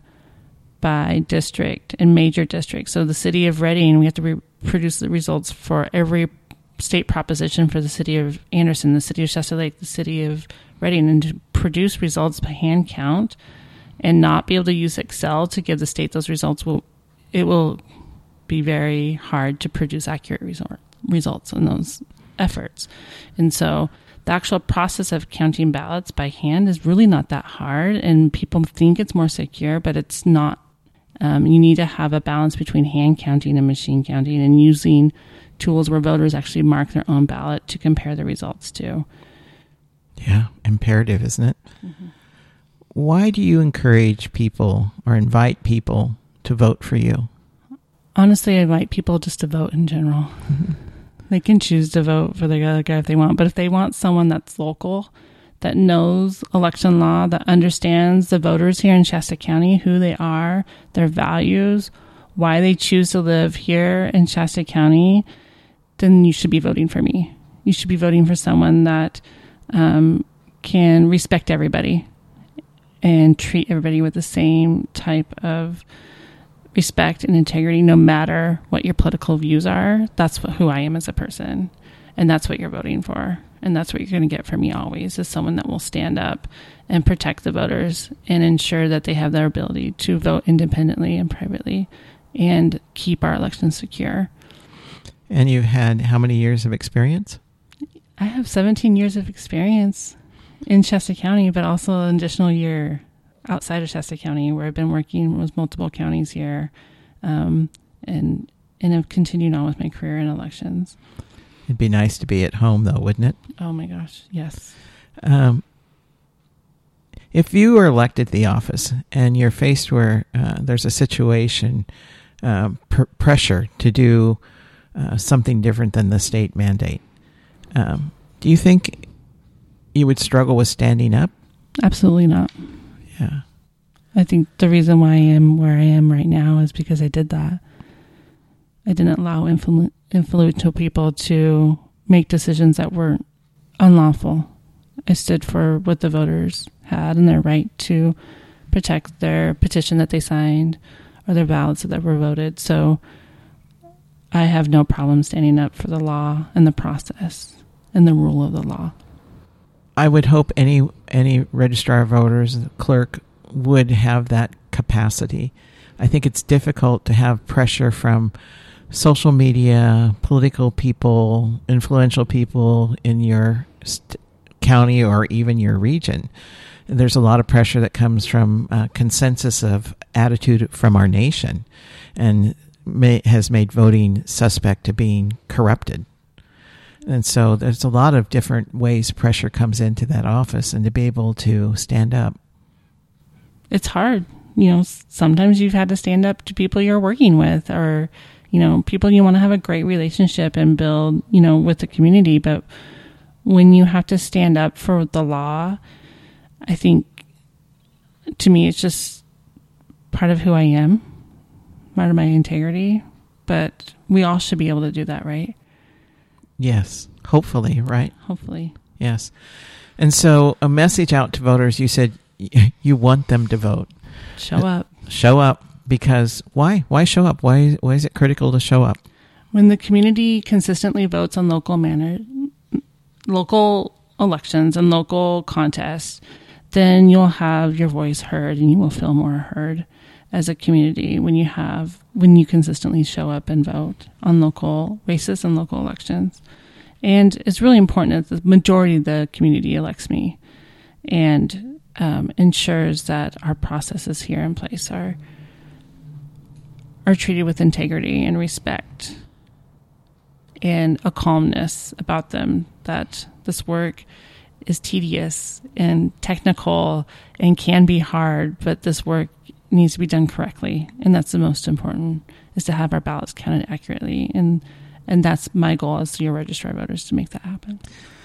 by district and major districts. So the city of Redding, we have to re- produce the results for every state proposition for the city of Anderson, the city of Shasta Lake, the city of Redding, and to produce results by hand count and not be able to use Excel to give the state those results, will it will be very hard to produce accurate resort, results in those efforts. And so the actual process of counting ballots by hand is really not that hard, and people think it's more secure, but it's not. Um, you need to have a balance between hand counting and machine counting and using tools where voters actually mark their own ballot to compare the results to. Yeah, imperative, isn't it? Mm-hmm. Why do you encourage people or invite people to vote for you? Honestly, I invite people just to vote in general. Mm-hmm. They can choose to vote for the other guy if they want, but if they want someone that's local, that knows election law, that understands the voters here in Shasta County, who they are, their values, why they choose to live here in Shasta County, then you should be voting for me. You should be voting for someone that um, can respect everybody and treat everybody with the same type of respect and integrity, no matter what your political views are. That's what, who I am as a person, and that's what you're voting for. And that's what you're going to get from me always, is someone that will stand up and protect the voters and ensure that they have their ability to vote independently and privately and keep our elections secure. And you've had how many years of experience? I have seventeen years of experience in Shasta County, but also an additional year outside of Shasta County, where I've been working with multiple counties here, um, and and have continued on with my career in elections. It'd be nice to be at home, though, wouldn't it? Oh, my gosh, yes. Um, if you were elected to the office and you're faced where uh, there's a situation, uh, pr- pressure to do uh, something different than the state mandate, um, do you think you would struggle with standing up? Absolutely not. Yeah. I think the reason why I am where I am right now is because I did that. I didn't allow influ- influential people to make decisions that were unlawful. I stood for what the voters had and their right to protect their petition that they signed or their ballots that were voted. So I have no problem standing up for the law and the process and the rule of the law. I would hope any any registrar of voters, clerk, would have that capacity. I think it's difficult to have pressure from social media, political people, influential people in your st- county or even your region. There's a lot of pressure that comes from uh, consensus of attitude from our nation, and may, has made voting suspect to being corrupted. And so there's a lot of different ways pressure comes into that office, and to be able to stand up. It's hard. You know, sometimes you've had to stand up to people you're working with, or, you know, people you want to have a great relationship and build, you know, with the community. But when you have to stand up for the law, I think, to me, it's just part of who I am, part of my integrity. But we all should be able to do that, right? Yes, hopefully, right? Hopefully. Yes. And so a message out to voters, you said you want them to vote. Show up. Show up, because why? Why show up? Why, why is it critical to show up? When the community consistently votes on local manner, local elections and local contests, then you'll have your voice heard and you will feel more heard as a community when you have, when you consistently show up and vote on local races and local elections. And it's really important that the majority of the community elects me and um, ensures that our processes here in place are are treated with integrity and respect and a calmness about them, that this work is tedious and technical and can be hard, but this work needs to be done correctly. And that's the most important, is to have our ballots counted accurately. And and that's my goal as your registrar of voters, to make that happen.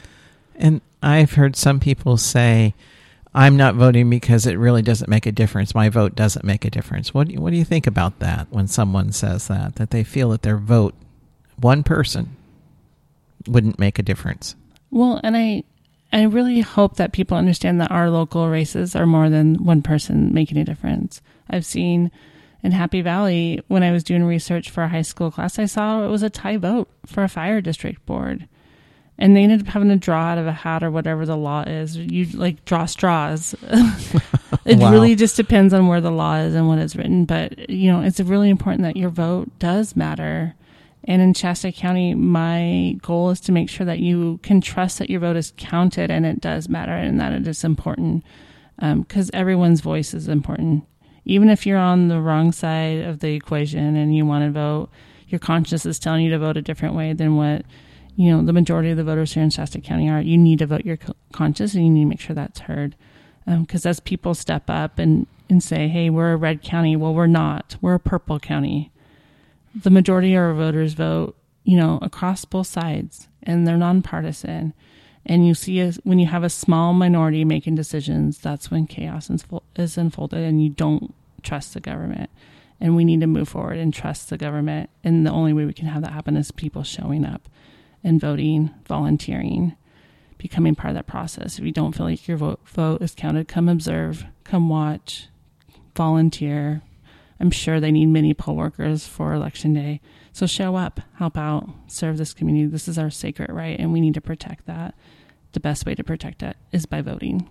And I've heard some people say, I'm not voting because it really doesn't make a difference. My vote doesn't make a difference. What do you, what do you think about that when someone says that, that they feel that their vote, one person, wouldn't make a difference? Well, and I I really hope that people understand that our local races are more than one person making a difference. I've seen in Happy Valley, when I was doing research for a high school class, I saw it was a tie vote for a fire district board. And they ended up having to draw out of a hat or whatever the law is. You like draw straws. It wow. really just depends on where the law is and what is written. But, you know, it's really important that your vote does matter. And in Shasta County, my goal is to make sure that you can trust that your vote is counted and it does matter and that it is important, because um, everyone's voice is important. Even if you're on the wrong side of the equation and you want to vote, your conscience is telling you to vote a different way than what, you know, the majority of the voters here in Shasta County are. You need to vote your conscience, and you need to make sure that's heard. Because um, as people step up and, and say, hey, we're a red county, well, we're not. We're a purple county. The majority of our voters vote, you know, across both sides, and they're nonpartisan. And you see, a, when you have a small minority making decisions, that's when chaos is unfolded, and you don't trust the government. And we need to move forward and trust the government. And the only way we can have that happen is people showing up and voting, volunteering, becoming part of that process. If you don't feel like your vote, vote is counted, come observe, come watch, volunteer. I'm sure they need many poll workers for election day. So show up, help out, serve this community. This is our sacred right, and we need to protect that. The best way to protect it is by voting.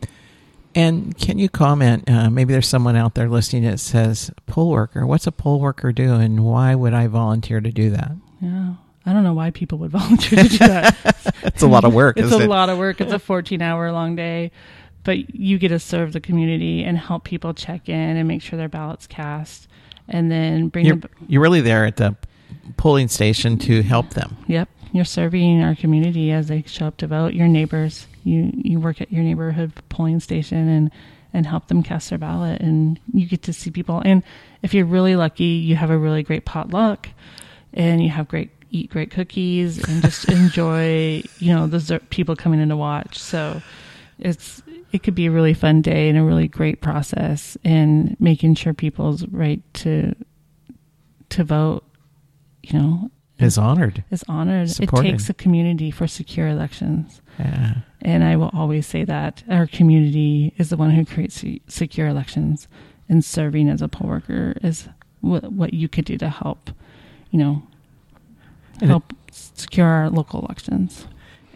And can you comment, uh, maybe there's someone out there listening that says, poll worker, what's a poll worker do, and why would I volunteer to do that? Yeah. I don't know why people would volunteer to do that. It's a lot of work, It's isn't a it? lot of work. It's a fourteen-hour long day. But you get to serve the community and help people check in and make sure their ballot's cast. And then bring You're, the... you're really there at the polling station to help them. Yep. You're serving our community as they show up to vote. Your neighbors. You, you work at your neighborhood polling station and, and help them cast their ballot. And you get to see people. And if you're really lucky, you have a really great potluck. And you have great... eat great cookies and just enjoy, you know, the people coming in to watch. So it's, it could be a really fun day and a really great process in making sure people's right to, to vote, you know, is honored. Is honored. Supported. It takes a community for secure elections. Yeah. And I will always say that our community is the one who creates secure elections, and serving as a poll worker is what, what you could do to help, you know, help secure our local elections.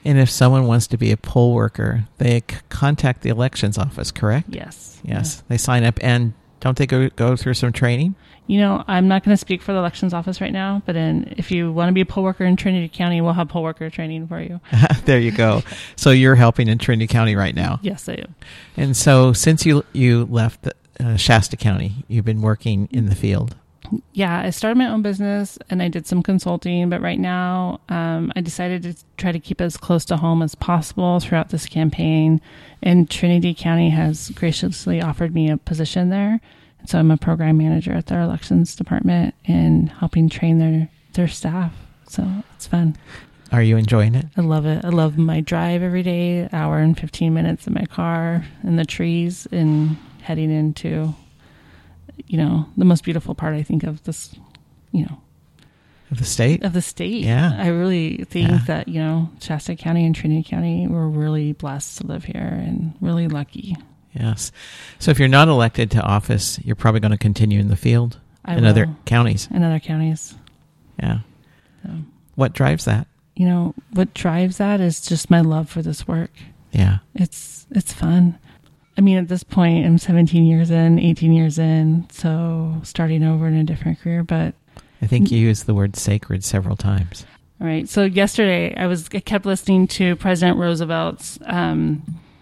And if someone wants to be a poll worker, they c- contact the elections office, correct? Yes. Yes. They sign up, and don't they go, go through some training? You know, I'm not going to speak for the elections office right now, but in, if you want to be a poll worker in Trinity County, we'll have poll worker training for you. There you go. So you're helping in Trinity County right now. Yes, I am. And so since you you left the, uh, Shasta County, you've been working in the field. Yeah, I started my own business and I did some consulting, but right now um, I decided to try to keep as close to home as possible throughout this campaign. And Trinity County has graciously offered me a position there. So I'm a program manager at their elections department and helping train their, their staff. So it's fun. Are you enjoying it? I love it. I love my drive every day, hour and fifteen minutes in my car in the trees and heading into, you know, the most beautiful part, I think, of this, you know, Of the state? of the state. Yeah. I really think Yeah. that, you know, Shasta County and Trinity County, we're really blessed to live here and really lucky. Yes. So if you're not elected to office, you're probably going to continue in the field I in will. other counties. In other counties. Yeah. So, What drives that? you know, what drives that is just my love for this work. Yeah. It's it's fun. I mean, at this point, I'm seventeen years in, eighteen years in, so starting over in a different career. But I think you used the word sacred several times. all right. So yesterday, I was I kept listening to President Roosevelt's um,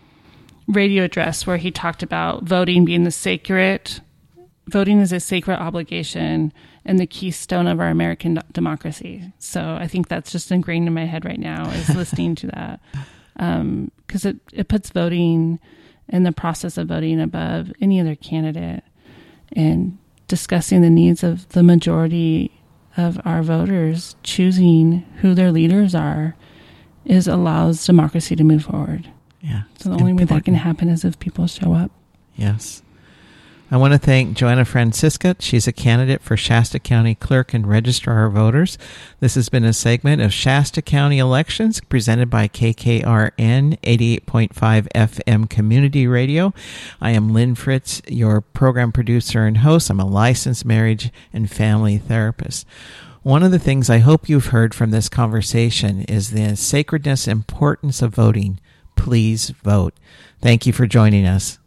radio address where he talked about voting being the sacred. Voting is a sacred obligation and the keystone of our American democracy. So I think that's just ingrained in my head right now is listening to that. Um, 'cause it, it puts voting and the process of voting above any other candidate and discussing the needs of the majority of our voters choosing who their leaders are is allows democracy to move forward. Yeah. So the only way that can important. happen is if people show up. Yes. I want to thank Joanna Francisca. She's a candidate for Shasta County Clerk and Registrar of Voters. This has been a segment of Shasta County Elections presented by K K R N eighty-eight point five F M Community Radio. I am Lynn Fritz, your program producer and host. I'm a licensed marriage and family therapist. One of the things I hope you've heard from this conversation is the sacredness and importance of voting. Please vote. Thank you for joining us.